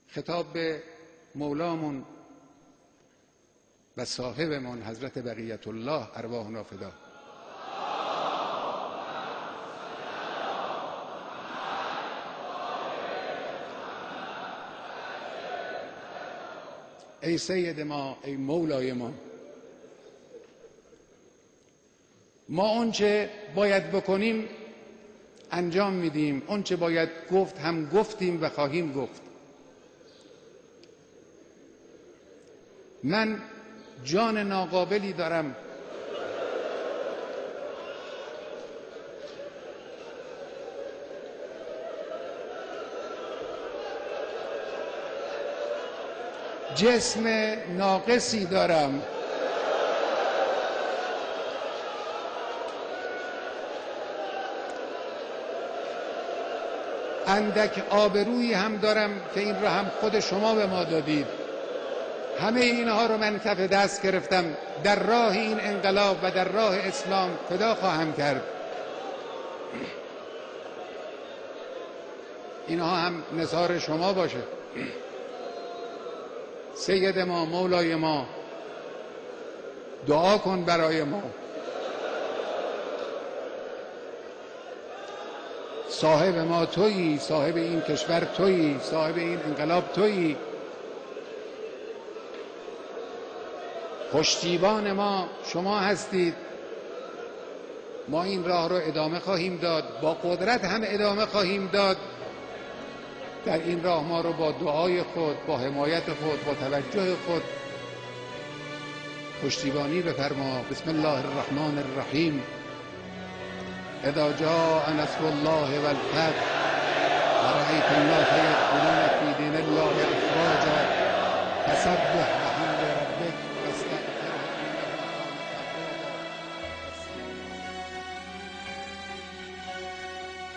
خطاب به مولامون و صاحبمون حضرت بقیت الله ارواحنا فدا. ای سید ما، ای مولای ما، ما اونچه باید بکنیم انجام میدیم، اونچه باید گفت هم گفتیم و خواهیم گفت. من جان ناقابلی دارم جسم ناقصی دارم، اندک آبرویی هم دارم که این را هم خود شما به ما دادید. همه اینها رو من کف دست گرفتم، در راه این انقلاب و در راه اسلام فدا خواهم کرد. اینها هم نثار شما باشه. سید ما، مولای ما، دعا کن برای ما. صاحب ما تویی، صاحب این کشور تویی، صاحب این انقلاب تویی. پشتیبان ما شما هستید. ما این راه رو ادامه خواهیم داد، با قدرت هم ادامه خواهیم داد. در این راه ما رو با دعای خود، با حمایت خود، با توجه خود پشتیبانی بفرما. بسم الله الرحمن الرحیم. اذا جاء نصر الله والفتح ورأيت الناس يدخلون في دين الله